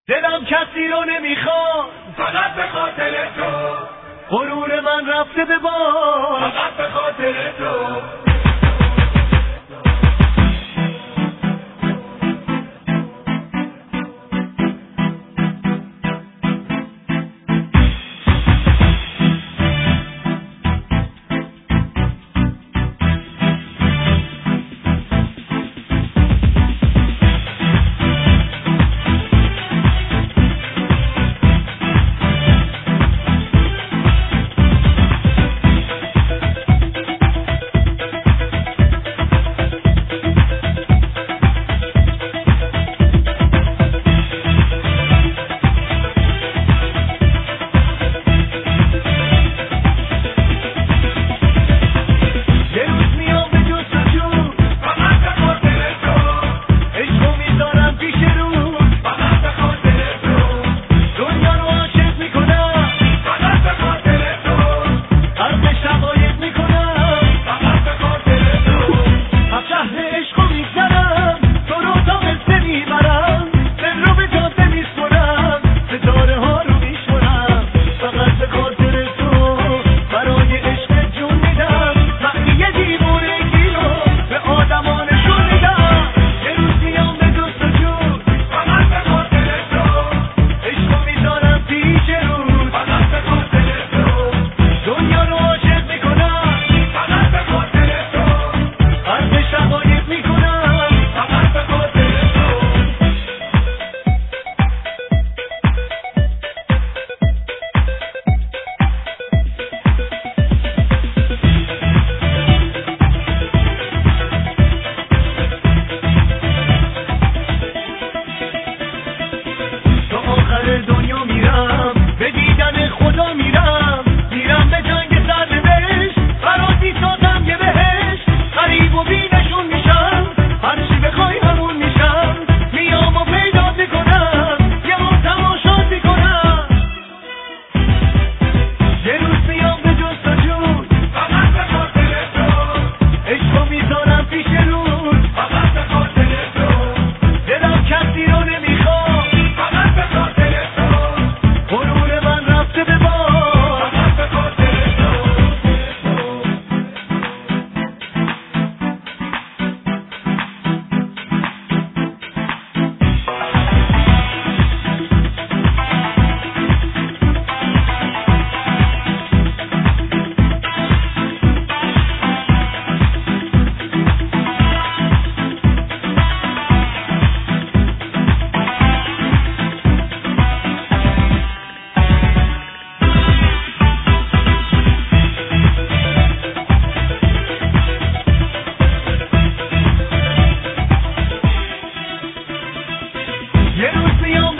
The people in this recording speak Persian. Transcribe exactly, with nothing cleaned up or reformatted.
دلم کسی رو نمیخواد فقط به خاطر تو، غرور من رفته به باد فقط به خاطر تو. دنیا میرم به دیدن خدا میرم، میرم به جنگ سرنوشت، برات سازم یه بهشت، غریب و بینشون میشم، هرچی بخوای همون میشم، میام و پیدا میکنم، یه بار تماشات میکنم، یه روز میام به جستجو، فقط به خاطر تو، عشقو میذارم پیش روز، فقط به خاطر تو. دلم کسی رو نمیخواد فقط به خاطر تو، غرور من رفته به باد فقط به خاطر تو. یه روز میام